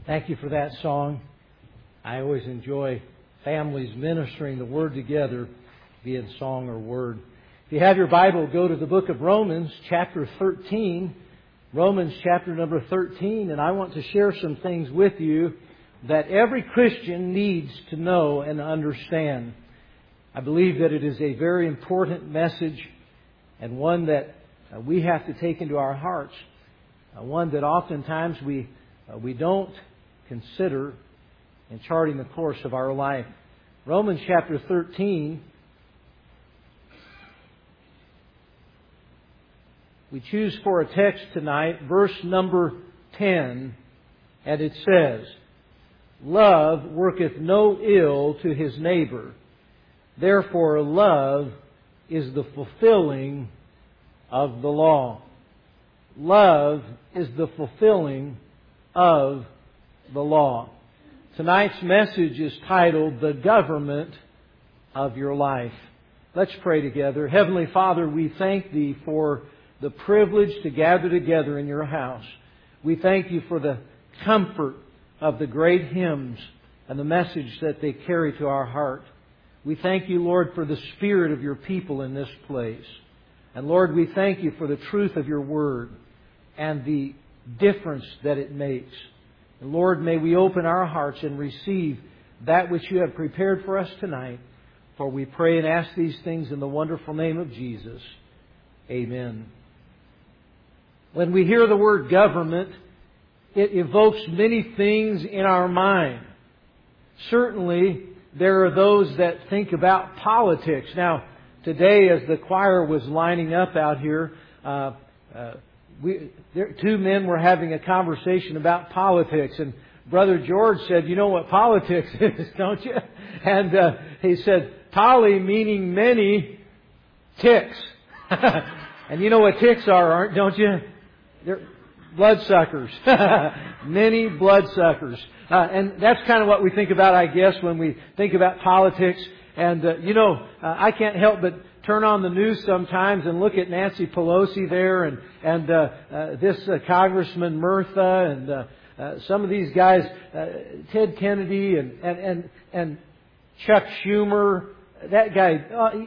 Thank you for that song. I always enjoy families ministering the Word together, be it song or word. If you have your Bible, go to the book of Romans, chapter 13. Romans chapter number 13, and I want to share some things with you that every Christian needs to know and understand. I believe that it is a very important message and one that we have to take into our hearts. One that oftentimes we don't consider in charting the course of our life. Romans chapter 13. We choose for a text tonight, verse number 10, and it says, "Love worketh no ill to his neighbor. Therefore love is the fulfilling of the law." Love is the fulfilling of the law. Tonight's message is titled, "The Government of Your Life." Let's pray together. Heavenly Father, we thank Thee for the privilege to gather together in Your house. We thank You for the comfort of the great hymns and the message that they carry to our heart. We thank You, Lord, for the spirit of Your people in this place. And Lord, we thank You for the truth of Your Word and the difference that it makes. And Lord, may we open our hearts and receive that which You have prepared for us tonight. For we pray and ask these things in the wonderful name of Jesus. Amen. When we hear the word government, it evokes many things in our mind. Certainly, there are those that think about politics. Now, today as the choir was lining up out here, two men were having a conversation about politics, and Brother George said, "You know what politics is, don't you?" And he said, "Poly" meaning many, ticks. And you know what ticks are, don't you? They're bloodsuckers. Many bloodsuckers. And that's kind of what we think about, I guess, when we think about politics. And, I can't help but turn on the news sometimes and look at Nancy Pelosi there and this Congressman Murtha and some of these guys, Ted Kennedy and Chuck Schumer, that guy.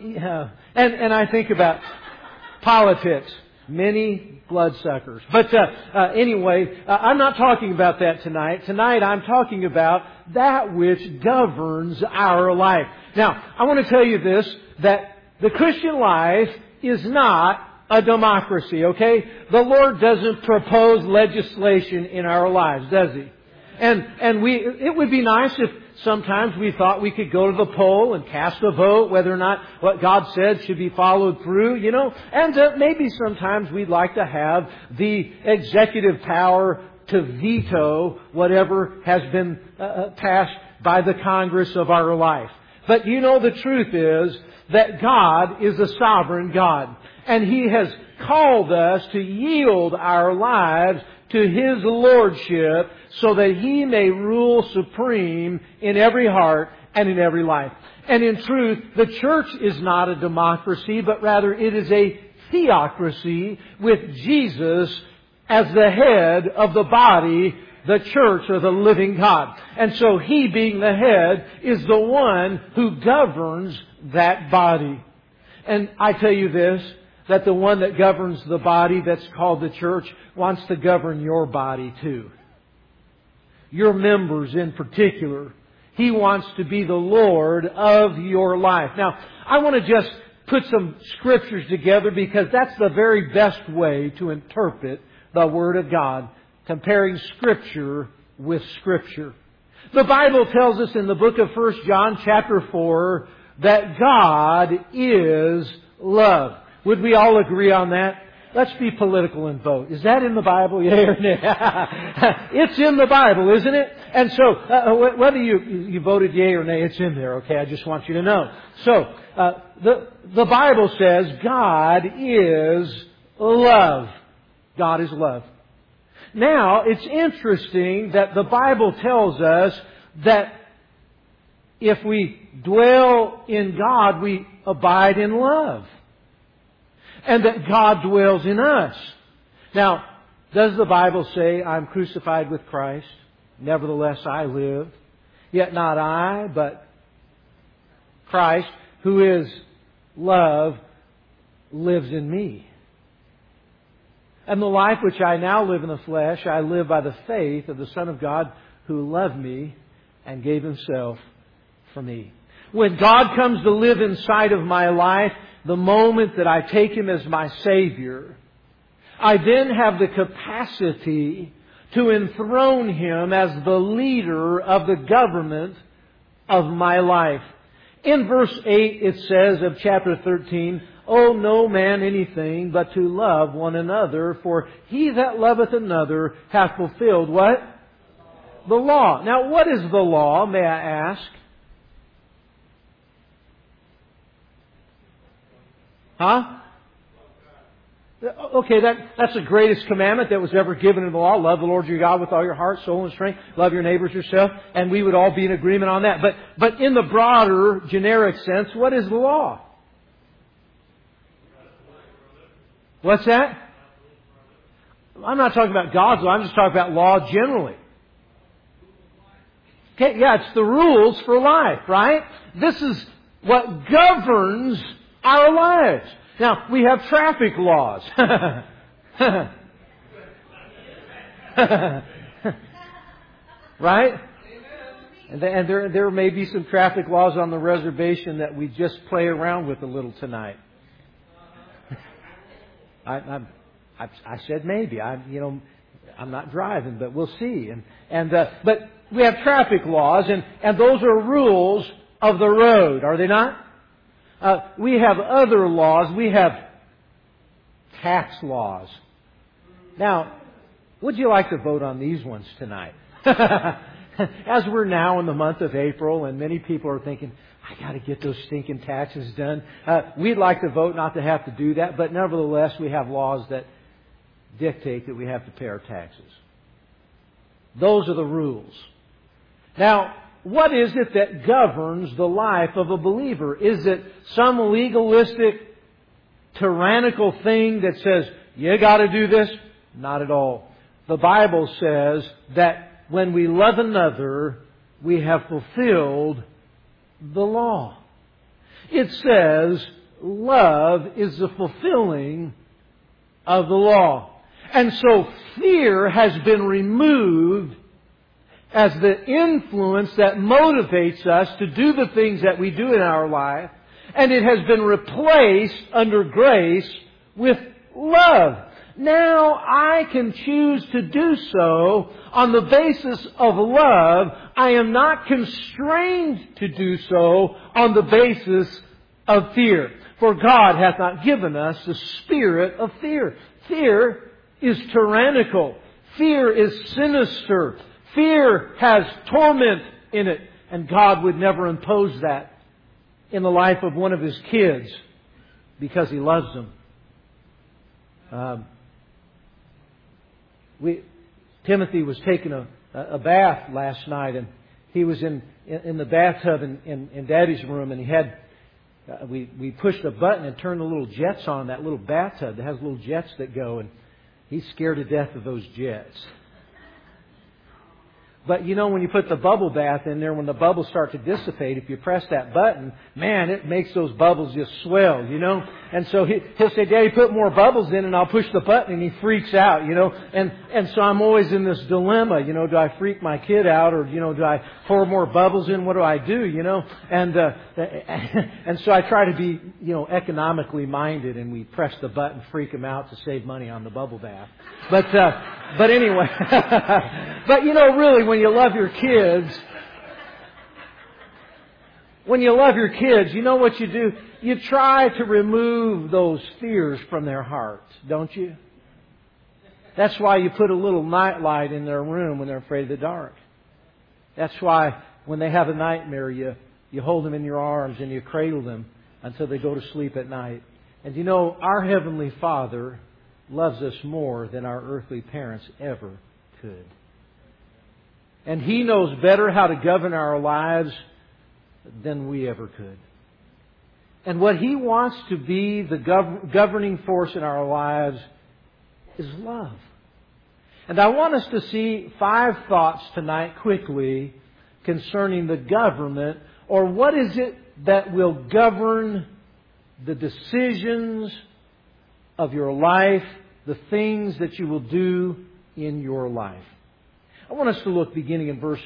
And I think about politics. Many bloodsuckers. But anyway, I'm not talking about that tonight. Tonight I'm talking about that which governs our life. Now, I want to tell you this, that the Christian life is not a democracy, okay? The Lord doesn't propose legislation in our lives, does He? And it would be nice if sometimes we thought we could go to the poll and cast a vote whether or not what God said should be followed through, And maybe sometimes we'd like to have the executive power to veto whatever has been passed by the Congress of our life. But the truth is that God is a sovereign God. And He has called us to yield our lives to His Lordship so that He may rule supreme in every heart and in every life. And in truth, the church is not a democracy, but rather it is a theocracy with Jesus as the head of the body, the church, or the living God. And so He, being the head, is the one who governs that body. And I tell you this, that the one that governs the body that's called the church wants to govern your body too. Your members in particular. He wants to be the Lord of your life. Now, I want to just put some scriptures together because that's the very best way to interpret the Word of God, comparing Scripture with Scripture. The Bible tells us in the book of 1 John chapter 4 that God is love. Would we all agree on that? Let's be political and vote. Is that in the Bible? Yeah or nay? It's in the Bible, isn't it? And so, whether you voted yea or nay, it's in there, okay? I just want you to know. So, the Bible says God is love. God is love. Now, it's interesting that the Bible tells us that if we dwell in God, we abide in love. And that God dwells in us. Now, does the Bible say I'm crucified with Christ? Nevertheless I live. Yet not I, but Christ, who is love, lives in me. And the life which I now live in the flesh, I live by the faith of the Son of God who loved me and gave Himself for me. When God comes to live inside of my life, the moment that I take Him as my Savior, I then have the capacity to enthrone Him as the leader of the government of my life. In verse 8 it says of chapter 13, "Owe no man anything but to love one another, for he that loveth another hath fulfilled" what? The law. Now what is the law, may I ask? Huh? Okay, that's the greatest commandment that was ever given in the law. Love the Lord your God with all your heart, soul, and strength. Love your neighbors yourself. And we would all be in agreement on that. But in the broader, generic sense, what is the law? What's that? I'm not talking about God's law. I'm just talking about law generally. Okay, yeah, it's the rules for life, right? This is what governs our lives. Now, we have traffic laws. Right? And there may be some traffic laws on the reservation that we just play around with a little tonight. I said maybe. I'm not driving, but we'll see. But we have traffic laws, and those are rules of the road, are they not? We have other laws. We have tax laws. Now, would you like to vote on these ones tonight? As we're now in the month of April and many people are thinking, I got to get those stinking taxes done. We'd like to vote not to have to do that, but nevertheless we have laws that dictate that we have to pay our taxes. Those are the rules. Now, what is it that governs the life of a believer? Is it some legalistic, tyrannical thing that says, you got to do this? Not at all. The Bible says that when we love another, we have fulfilled the law. It says love is the fulfilling of the law. And so fear has been removed as the influence that motivates us to do the things that we do in our life. And it has been replaced under grace with love. Now I can choose to do so on the basis of love. I am not constrained to do so on the basis of fear. For God hath not given us the spirit of fear. Fear is tyrannical. Fear is sinister. Fear has torment in it. And God would never impose that in the life of one of His kids because He loves them. Timothy was taking a bath last night, and he was in the bathtub in Daddy's room, and he had we pushed a button and turned the little jets on that little bathtub that has little jets that go, and he's scared to death of those jets. But you know, when you put the bubble bath in there, when the bubbles start to dissipate, if you press that button, man, it makes those bubbles just swell, you know. And so he'll say, Daddy, put more bubbles in, and I'll push the button, and he freaks out, you know. And so I'm always in this dilemma, you know, do I freak my kid out, or, you know, do I pour more bubbles in? What do I do, you know? And so I try to be, you know, economically minded, and we press the button, freak him out to save money on the bubble bath. But anyway, but you know, really, when you love your kids, you know what you do? You try to remove those fears from their hearts, don't you? That's why you put a little night light in their room when they're afraid of the dark. That's why when they have a nightmare, you hold them in your arms and you cradle them until they go to sleep at night. And you know, our Heavenly Father loves us more than our earthly parents ever could. And He knows better how to govern our lives than we ever could. And what He wants to be the governing force in our lives is love. And I want us to see 5 thoughts tonight quickly concerning the government, or what is it that will govern the decisions of your life, the things that you will do in your life. I want us to look beginning in verse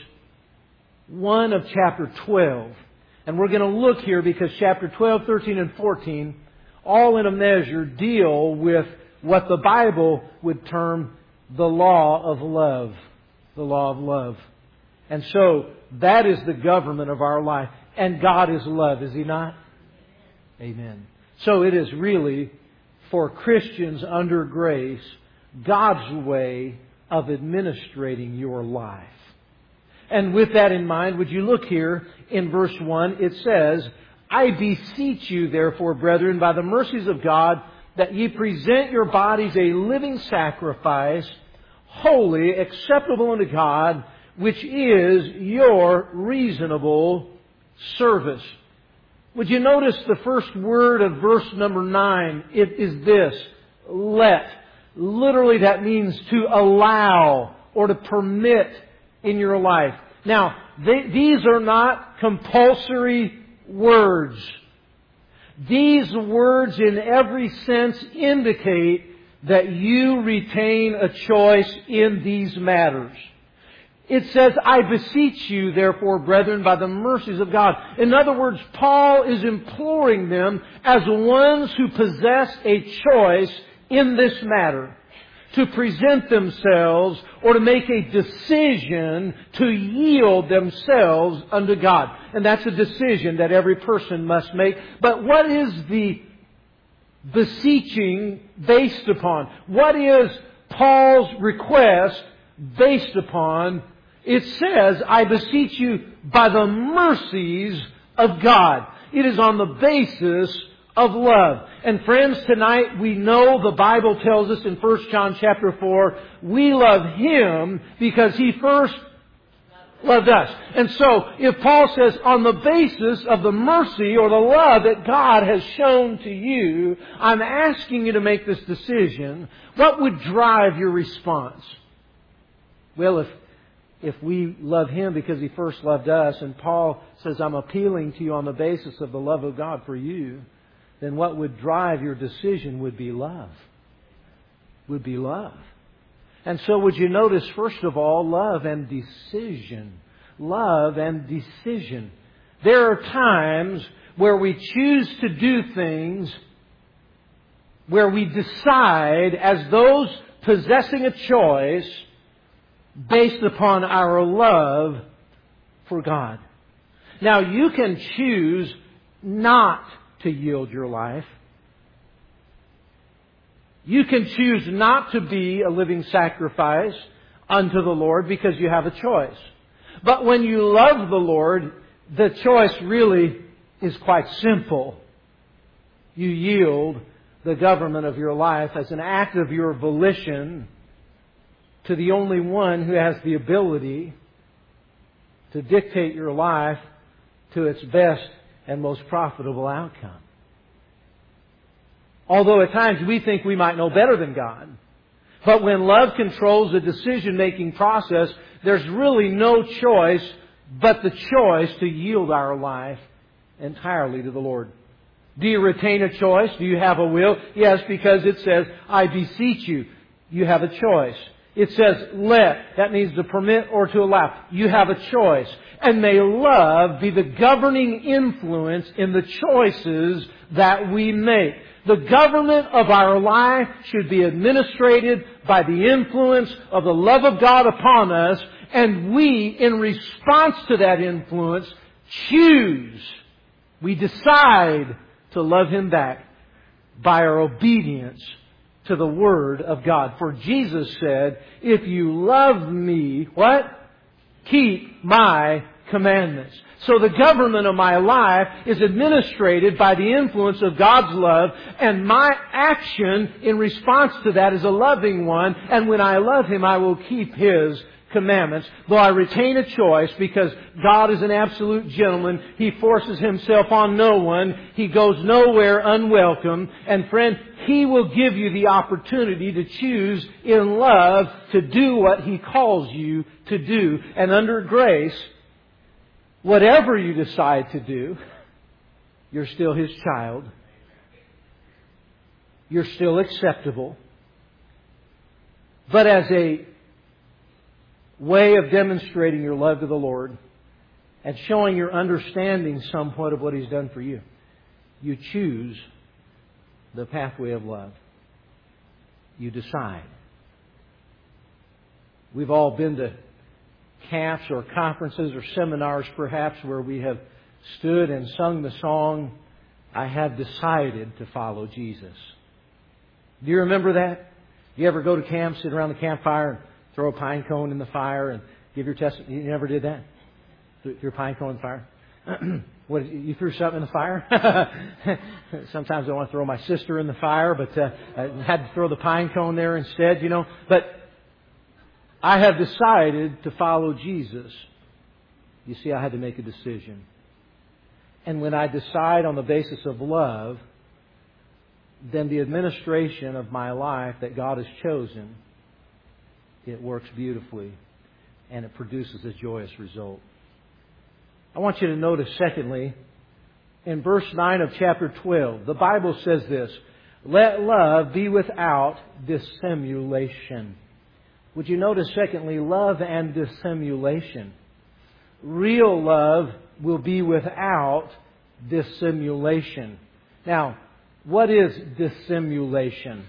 1 of chapter 12. And we're going to look here because chapter 12, 13, and 14, all in a measure, deal with what the Bible would term the law of love. The law of love. And so, that is the government of our life. And God is love, is He not? Amen. So it is really, for Christians under grace, God's way of administrating your life. And with that in mind, would you look here in verse 1, it says, I beseech you, therefore, brethren, by the mercies of God, that ye present your bodies a living sacrifice, holy, acceptable unto God, which is your reasonable service. Would you notice the first word of verse number 9? It is this, let. Literally that means to allow or to permit in your life. Now, these are not compulsory words. These words in every sense indicate that you retain a choice in these matters. It says, I beseech you, therefore, brethren, by the mercies of God. In other words, Paul is imploring them as ones who possess a choice in this matter, to present themselves or to make a decision to yield themselves unto God. And that's a decision that every person must make. But what is the beseeching based upon? What is Paul's request based upon? It says, I beseech you by the mercies of God. It is on the basis of love. And friends, tonight we know the Bible tells us in 1 John chapter 4, we love Him because He first loved us. And so, if Paul says, on the basis of the mercy or the love that God has shown to you, I'm asking you to make this decision, what would drive your response? Well, if we love Him because He first loved us, and Paul says, I'm appealing to you on the basis of the love of God for you, then what would drive your decision would be love. Would be love. And so would you notice, first of all, love and decision. Love and decision. There are times where we choose to do things, where we decide as those possessing a choice based upon our love for God. Now, you can choose not to yield your life. You can choose not to be a living sacrifice unto the Lord because you have a choice. But when you love the Lord, the choice really is quite simple. You yield the government of your life as an act of your volition to the only one who has the ability to dictate your life to its best and most profitable outcome. Although at times we think we might know better than God. But when love controls the decision-making process, there's really no choice but the choice to yield our life entirely to the Lord. Do you retain a choice? Do you have a will? Yes, because it says, I beseech you. You have a choice. It says, let. That means to permit or to allow. You have a choice. And may love be the governing influence in the choices that we make. The government of our life should be administrated by the influence of the love of God upon us. And we, in response to that influence, choose. We decide to love Him back by our obedience to the Word of God. For Jesus said, if you love me, what? Keep my commandments. So the government of my life is administrated by the influence of God's love, and my action in response to that is a loving one, and when I love Him, I will keep His commandments, though I retain a choice because God is an absolute gentleman. He forces Himself on no one. He goes nowhere unwelcome. And friend, He will give you the opportunity to choose in love to do what He calls you to do. And under grace, whatever you decide to do, you're still His child. You're still acceptable. But as a way of demonstrating your love to the Lord and showing your understanding somewhat of what He's done for you, you choose the pathway of love. You decide. We've all been to camps or conferences or seminars perhaps where we have stood and sung the song, I have decided to follow Jesus. Do you remember that? Do you ever go to camp, sit around the campfire and throw a pine cone in the fire and give your testimony? You never did that? Threw a pine cone in the fire? What, you threw something in the fire? Sometimes I want to throw my sister in the fire, but I had to throw the pine cone there instead, you know. But I have decided to follow Jesus. You see, I had to make a decision. And when I decide on the basis of love, then the administration of my life that God has chosen, it works beautifully and it produces a joyous result. I want you to notice, secondly, in verse 9 of chapter 12, the Bible says this, let love be without dissimulation. Would you notice, secondly, love and dissimulation? Real love will be without dissimulation. Now, what is dissimulation?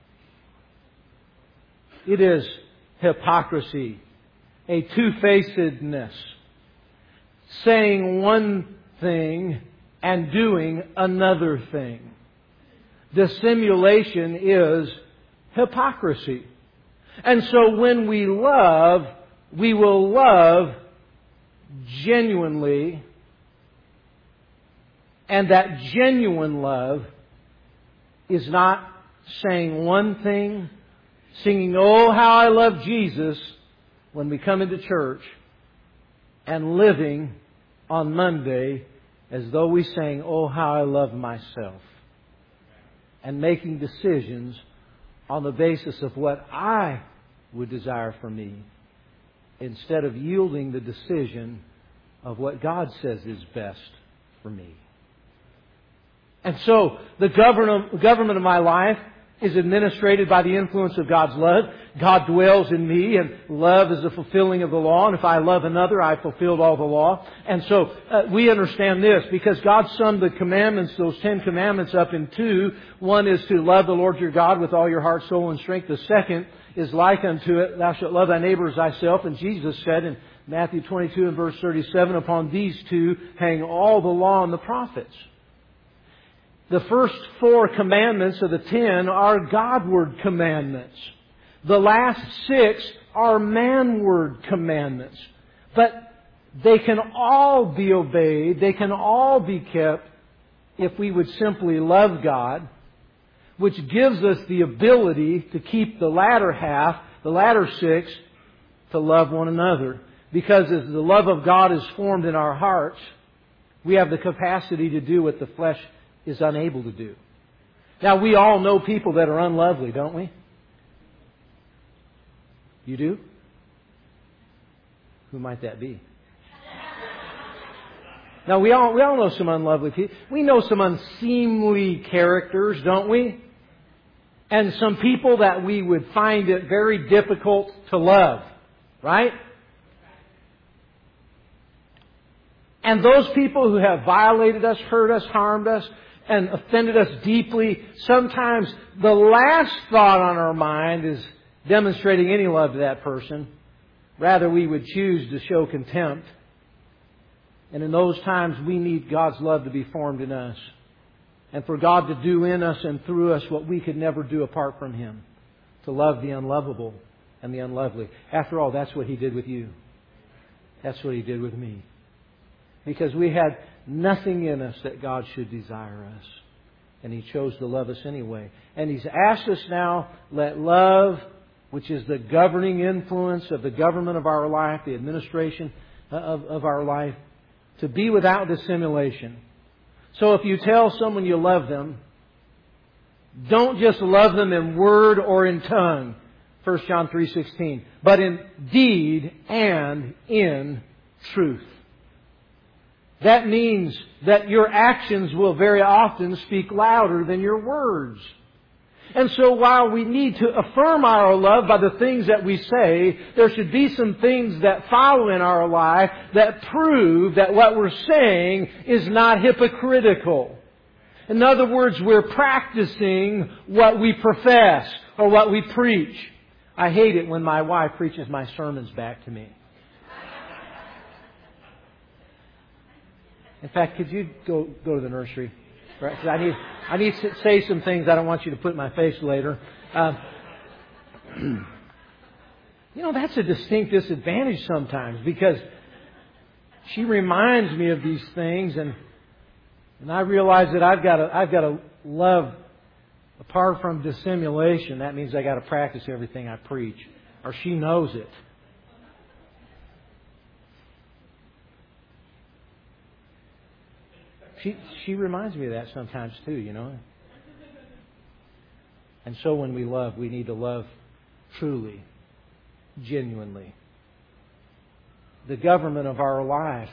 It is hypocrisy, a two-facedness, saying one thing and doing another thing. Dissimulation is hypocrisy. And so when we love, we will love genuinely, and that genuine love is not saying one thing, singing, oh, how I love Jesus when we come into church, and living on Monday as though we sang, oh, how I love myself. And making decisions on the basis of what I would desire for me, instead of yielding the decision of what God says is best for me. And so, the government of my life is administrated by the influence of God's love. God dwells in me, and love is the fulfilling of the law. And if I love another, I've fulfilled all the law. And so, we understand this, because God summed the commandments, those 10 commandments, up in two. One is to love the Lord your God with all your heart, soul, and strength. The second is like unto it, thou shalt love thy neighbor as thyself. And Jesus said in Matthew 22 and verse 37, upon these two hang all the law and the prophets. The first 4 commandments of the 10 are Godward commandments. The last 6 are manward commandments. But they can all be obeyed, they can all be kept if we would simply love God, which gives us the ability to keep the latter half, the latter 6, to love one another. Because as the love of God is formed in our hearts, we have the capacity to do what the flesh is unable to do. Now, we all know people that are unlovely, don't we? You do? Who might that be? Now, we all know some unlovely people. We know some unseemly characters, don't we? And some people that we would find it very difficult to love. Right? And those people who have violated us, hurt us, harmed us, and offended us deeply, sometimes the last thought on our mind is demonstrating any love to that person. Rather, we would choose to show contempt. And in those times, we need God's love to be formed in us. And for God to do in us and through us what we could never do apart from Him. To love the unlovable and the unlovely. After all, that's what He did with you. That's what He did with me. Because we had nothing in us that God should desire us. And He chose to love us anyway. And He's asked us now, let love which is the governing influence of the government of our life, the administration of our life, to be without dissimulation. So if you tell someone you love them, don't just love them in word or in tongue, 1 John 3:16, but in deed and in truth. That means that your actions will very often speak louder than your words. And so while we need to affirm our love by the things that we say, there should be some things that follow in our life that prove that what we're saying is not hypocritical. In other words, we're practicing what we profess or what we preach. I hate it when my wife preaches my sermons back to me. In fact, could you go to the nursery? Right? 'Cause I need to say some things I don't want you to put in my face later. That's a distinct disadvantage sometimes, because she reminds me of these things, and I realize that I've got to love apart from dissimulation. That means I got to practice everything I preach, or she knows it. She reminds me of that sometimes too, And so when we love, we need to love truly, genuinely. The government of our life,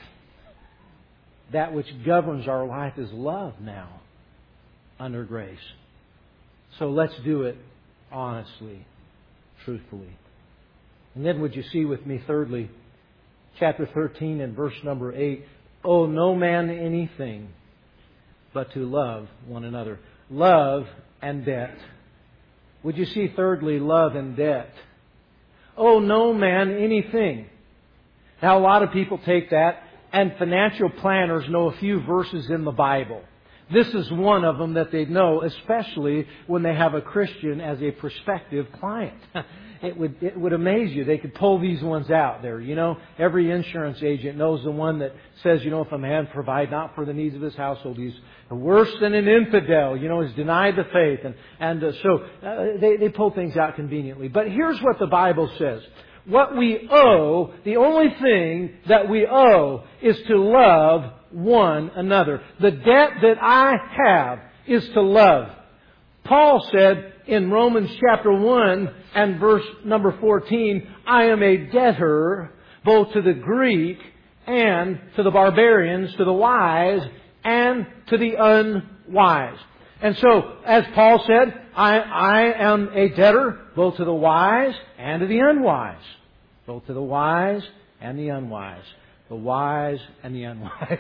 that which governs our life, is love now, under grace. So let's do it honestly, truthfully. And then would you see with me, thirdly, chapter 13 and verse number 8, owe no man anything but to love one another. Love and debt. Would you see, thirdly, love and debt? Owe no man anything. Now, a lot of people take that, and financial planners know a few verses in the Bible. This is one of them that they know, especially when they have a Christian as a prospective client. It would amaze you. They could pull these ones out there. Every insurance agent knows the one that says, if a man provide not for the needs of his household, he's worse than an infidel. He's denied the faith. So they pull things out conveniently. But here's what the Bible says. What we owe, the only thing that we owe, is to love one another. The debt that I have is to love. Paul said in Romans chapter 1 and verse number 14, I am a debtor both to the Greek and to the barbarians, to the wise and to the unwise. And so, as Paul said, I am a debtor both to the wise and to the unwise. Both to the wise and the unwise. The wise and the unwise.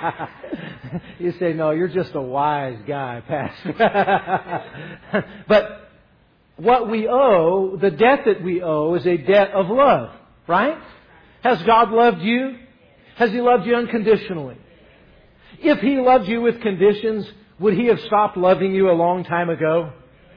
You say, no, you're just a wise guy, Pastor. But what we owe, the debt that we owe, is a debt of love. Right? Has God loved you? Has He loved you unconditionally? If He loved you with conditions, would He have stopped loving you a long time ago?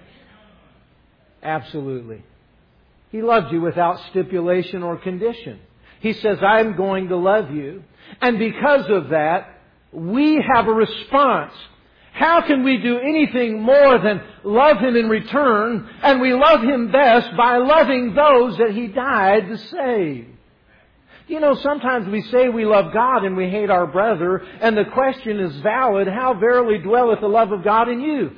Absolutely. He loved you without stipulation or condition. He says, I'm going to love you. And because of that, we have a response. How can we do anything more than love Him in return? And we love Him best by loving those that He died to save. Sometimes we say we love God and we hate our brother, and the question is valid, how verily dwelleth the love of God in you?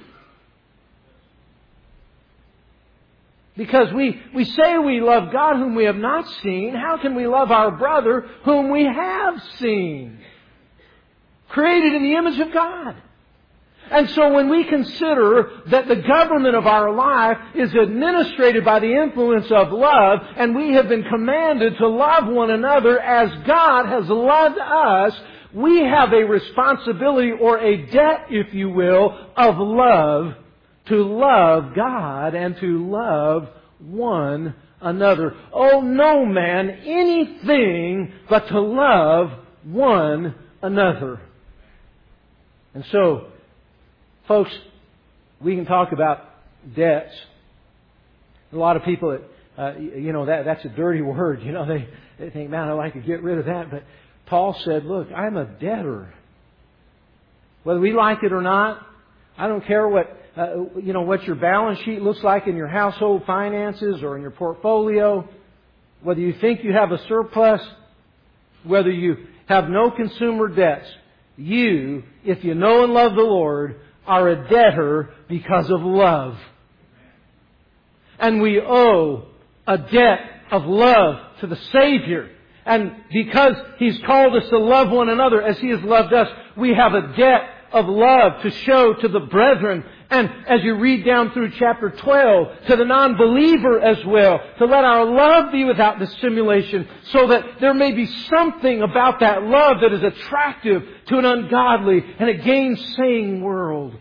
Because we say we love God whom we have not seen. How can we love our brother whom we have seen? Created in the image of God. And so when we consider that the government of our life is administrated by the influence of love, and we have been commanded to love one another as God has loved us, we have a responsibility, or a debt, if you will, of love, to love God and to love one another. Owe no man anything but to love one another. And so, folks, we can talk about debts. A lot of people, that's a dirty word. They think, man, I'd like to get rid of that. But Paul said, look, I'm a debtor. Whether we like it or not, I don't care what your balance sheet looks like in your household finances or in your portfolio, whether you think you have a surplus, whether you have no consumer debts. You, if you know and love the Lord, are a debtor because of love. And we owe a debt of love to the Savior. And because He's called us to love one another as He has loved us, we have a debt of love to show to the brethren. And as you read down through chapter 12, to the non-believer as well, to let our love be without dissimulation, so that there may be something about that love that is attractive to an ungodly and a gainsaying world.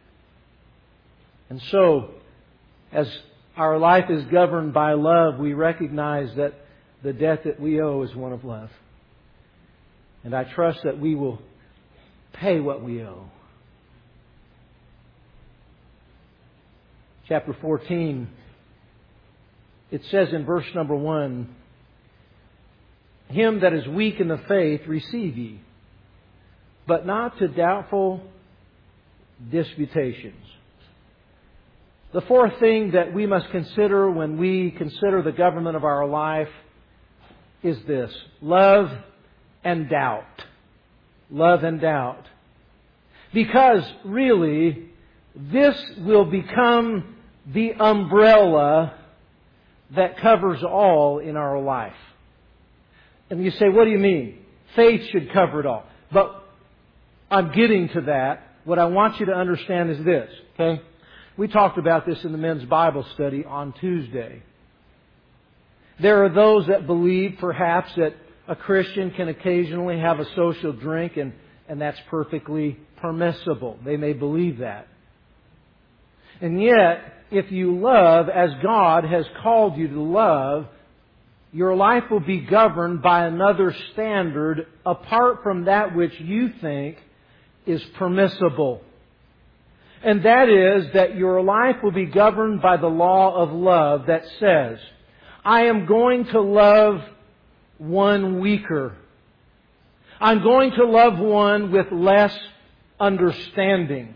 And so, as our life is governed by love, we recognize that the debt that we owe is one of love. And I trust that we will pay what we owe. Chapter 14, it says in verse number 1, Him that is weak in the faith receive ye, but not to doubtful disputations. The fourth thing that we must consider when we consider the government of our life is this: love and doubt. Love and doubt. Because really, this will become the umbrella that covers all in our life. And you say, what do you mean? Faith should cover it all. But I'm getting to that. What I want you to understand is this, okay? We talked about this in the men's Bible study on Tuesday. There are those that believe perhaps that a Christian can occasionally have a social drink and that's perfectly permissible. They may believe that. And yet, if you love as God has called you to love, your life will be governed by another standard apart from that which you think is permissible. And that is that your life will be governed by the law of love that says, I am going to love one weaker. I'm going to love one with less understanding.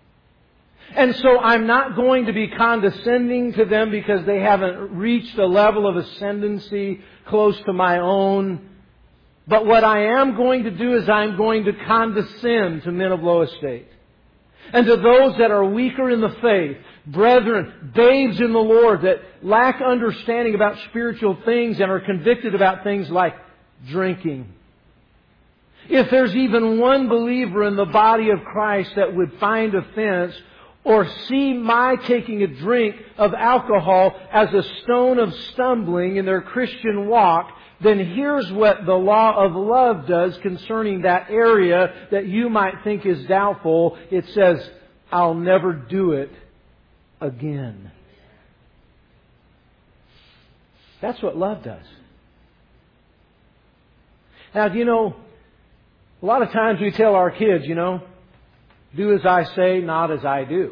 And so I'm not going to be condescending to them because they haven't reached a level of ascendancy close to my own. But what I am going to do is I'm going to condescend to men of low estate. And to those that are weaker in the faith, brethren, babes in the Lord that lack understanding about spiritual things and are convicted about things like drinking. If there's even one believer in the body of Christ that would find offense or see my taking a drink of alcohol as a stone of stumbling in their Christian walk, then here's what the law of love does concerning that area that you might think is doubtful. It says, I'll never do it again. That's what love does. Now, a lot of times we tell our kids, do as I say, not as I do.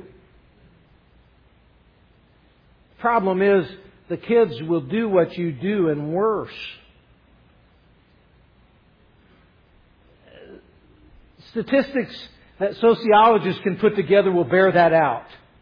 The problem is the kids will do what you do and worse. Statistics that sociologists can put together will bear that out.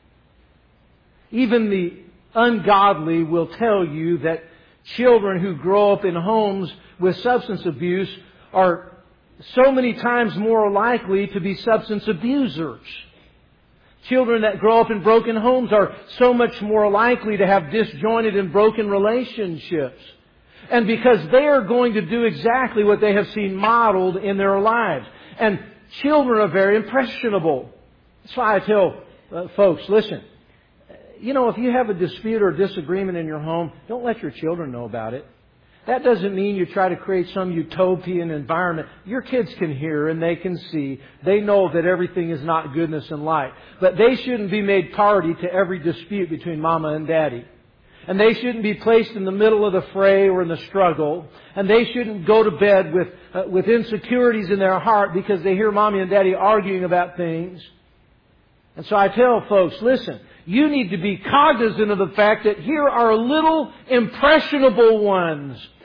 Even the ungodly will tell you that children who grow up in homes with substance abuse are so many times more likely to be substance abusers. Children that grow up in broken homes are so much more likely to have disjointed and broken relationships. And because they are going to do exactly what they have seen modeled in their lives. And children are very impressionable. That's why I tell folks, listen, if you have a dispute or a disagreement in your home, don't let your children know about it. That doesn't mean you try to create some utopian environment. Your kids can hear and they can see. They know that everything is not goodness and light. But they shouldn't be made party to every dispute between mama and daddy. And they shouldn't be placed in the middle of the fray or in the struggle. And they shouldn't go to bed with insecurities in their heart because they hear mommy and daddy arguing about things. And so I tell folks, listen, you need to be cognizant of the fact that here are little impressionable ones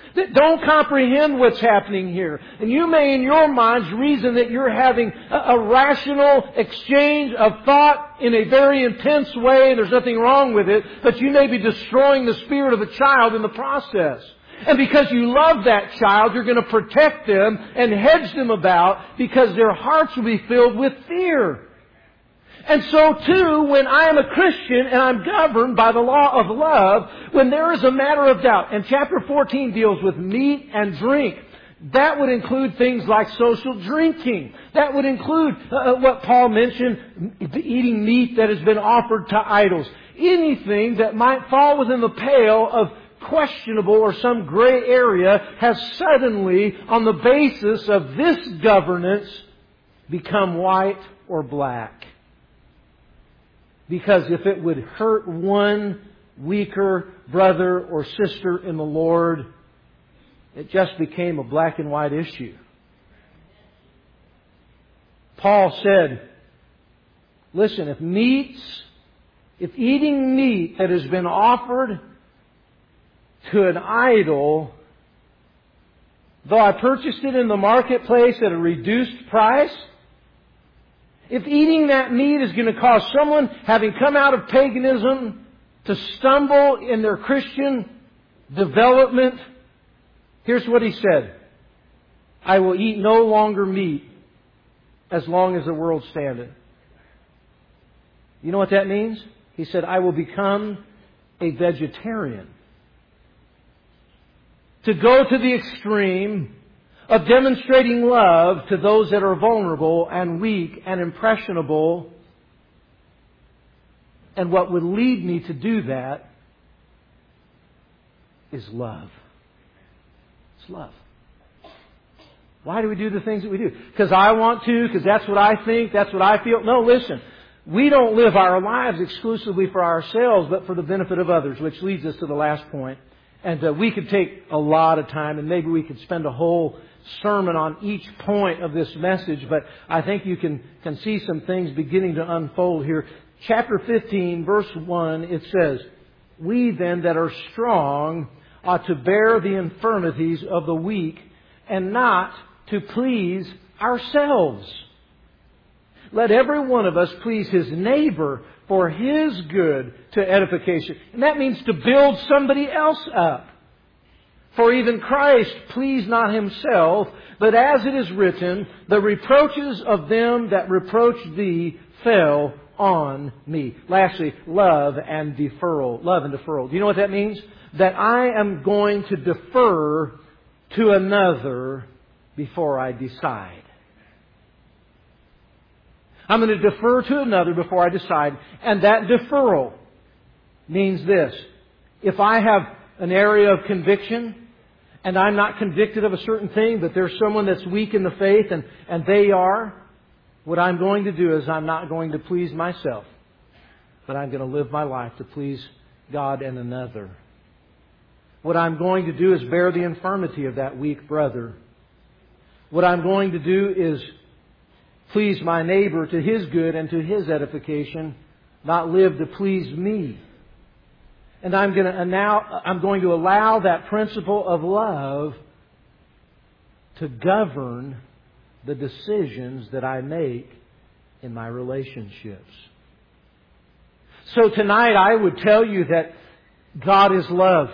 that don't comprehend what's happening here. And you may in your minds reason that you're having a rational exchange of thought in a very intense way, and there's nothing wrong with it, but you may be destroying the spirit of a child in the process. And because you love that child, you're going to protect them and hedge them about because their hearts will be filled with fear. And so too, when I am a Christian and I'm governed by the law of love, when there is a matter of doubt, and chapter 14 deals with meat and drink, that would include things like social drinking. That would include what Paul mentioned, eating meat that has been offered to idols. Anything that might fall within the pale of questionable or some gray area has suddenly, on the basis of this governance, become white or black. Because if it would hurt one weaker brother or sister in the Lord, it just became a black and white issue. Paul said, listen, if eating meat that has been offered to an idol, though I purchased it in the marketplace at a reduced price, if eating that meat is going to cause someone having come out of paganism to stumble in their Christian development, here's what he said. I will eat no longer meat as long as the world standeth. You know what that means? He said, I will become a vegetarian. To go to the extreme of demonstrating love to those that are vulnerable and weak and impressionable. And what would lead me to do that is love. It's love. Why do we do the things that we do? Because I want to, because that's what I think, that's what I feel. No, listen. We don't live our lives exclusively for ourselves, but for the benefit of others, which leads us to the last point. And we could take a lot of time, and maybe we could spend a whole sermon on each point of this message, but I think you can see some things beginning to unfold here. Chapter 15, verse 1, it says, we then that are strong ought to bear the infirmities of the weak and not to please ourselves. Let every one of us please his neighbor for his good to edification. And that means to build somebody else up. For even Christ pleased not himself, but as it is written, the reproaches of them that reproached thee fell on me. Lastly, love and deferral. Love and deferral. Do you know what that means? That I am going to defer to another before I decide. I'm going to defer to another before I decide. And that deferral means this. If I have an area of conviction and I'm not convicted of a certain thing, but there's someone that's weak in the faith and they are, what I'm going to do is I'm not going to please myself, but I'm going to live my life to please God and another. What I'm going to do is bear the infirmity of that weak brother. What I'm going to do is please my neighbor to his good and to his edification, not live to please me. And I'm going to allow that principle of love to govern the decisions that I make in my relationships. So tonight I would tell you that God is love.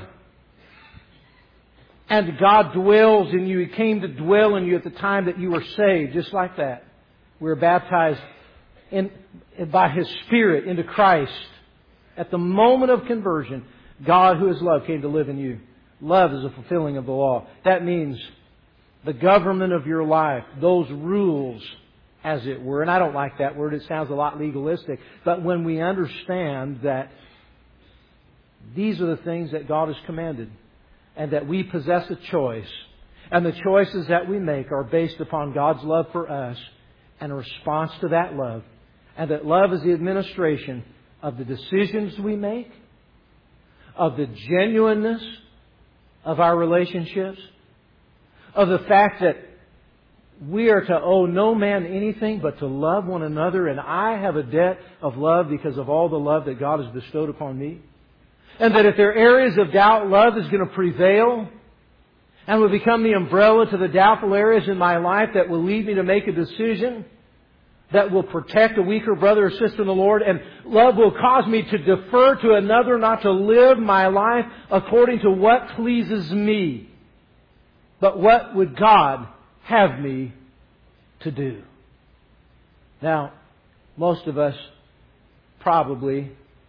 And God dwells in you. He came to dwell in you at the time that you were saved, just like that. We were baptized by His Spirit into Christ. At the moment of conversion, God, who is love, came to live in you. Love is a fulfilling of the law. That means the government of your life, those rules, as it were. And I don't like that word. It sounds a lot legalistic. But when we understand that these are the things that God has commanded, and that we possess a choice, and the choices that we make are based upon God's love for us and a response to that love, and that love is the administration of the decisions we make, of the genuineness of our relationships, of the fact that we are to owe no man anything but to love one another, and I have a debt of love because of all the love that God has bestowed upon me. And that if there are areas of doubt, love is going to prevail. and will become the umbrella to the doubtful areas in my life that will lead me to make a decision that will protect a weaker brother or sister in the Lord. And love will cause me to defer to another, not to live my life according to what pleases me, but what would God have me to do. Now, most of us probably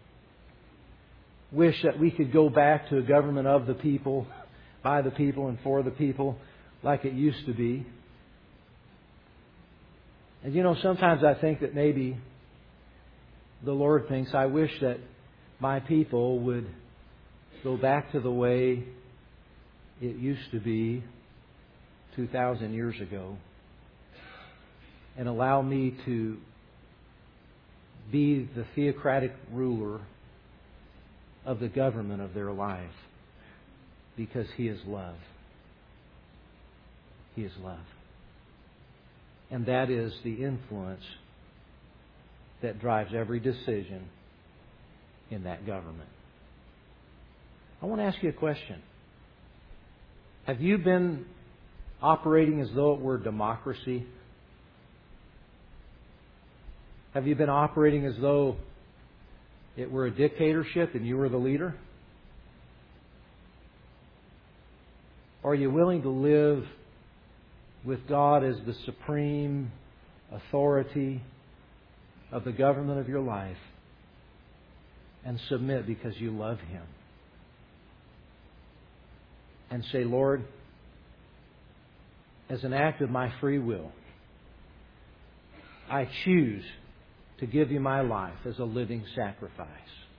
wish that we could go back to a government of the people, by the people, and for the people like it used to be. And you know, sometimes I think that maybe the Lord thinks, I wish that my people would go back to the way it used to be 2,000 years ago and allow me to be the theocratic ruler of the government of their life, because He is love. He is love. And that is the influence that drives every decision in that government. I want to ask you a question. Have you been operating as though it were democracy? Have you been operating as though it were a dictatorship and you were the leader? Or are you willing to live with God as the supreme authority of the government of your life and submit because you love Him? And say, Lord, as an act of my free will, I choose to give You my life as a living sacrifice.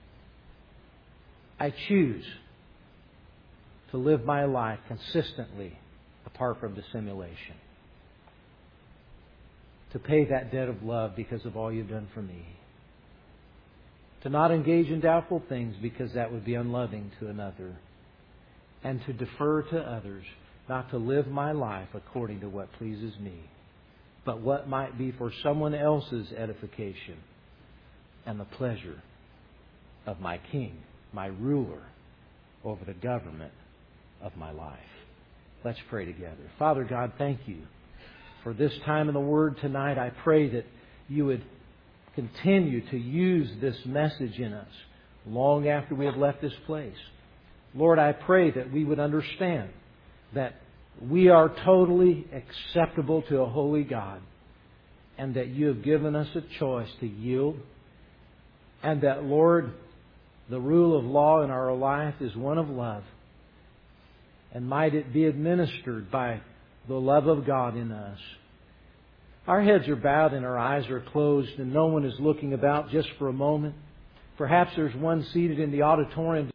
I choose to live my life consistently apart from dissimulation. To pay that debt of love because of all You've done for me. To not engage in doubtful things because that would be unloving to another. And to defer to others, not to live my life according to what pleases me, but what might be for someone else's edification and the pleasure of my King, my ruler over the government of my life. Let's pray together. Father God, thank You for this time in the Word tonight. I pray that You would continue to use this message in us long after we have left this place. Lord, I pray that we would understand that we are totally acceptable to a holy God, and that You have given us a choice to yield, and that, Lord, the rule of law in our life is one of love. And might it be administered by the love of God in us. Our heads are bowed and our eyes are closed, and no one is looking about just for a moment. Perhaps there's one seated in the auditorium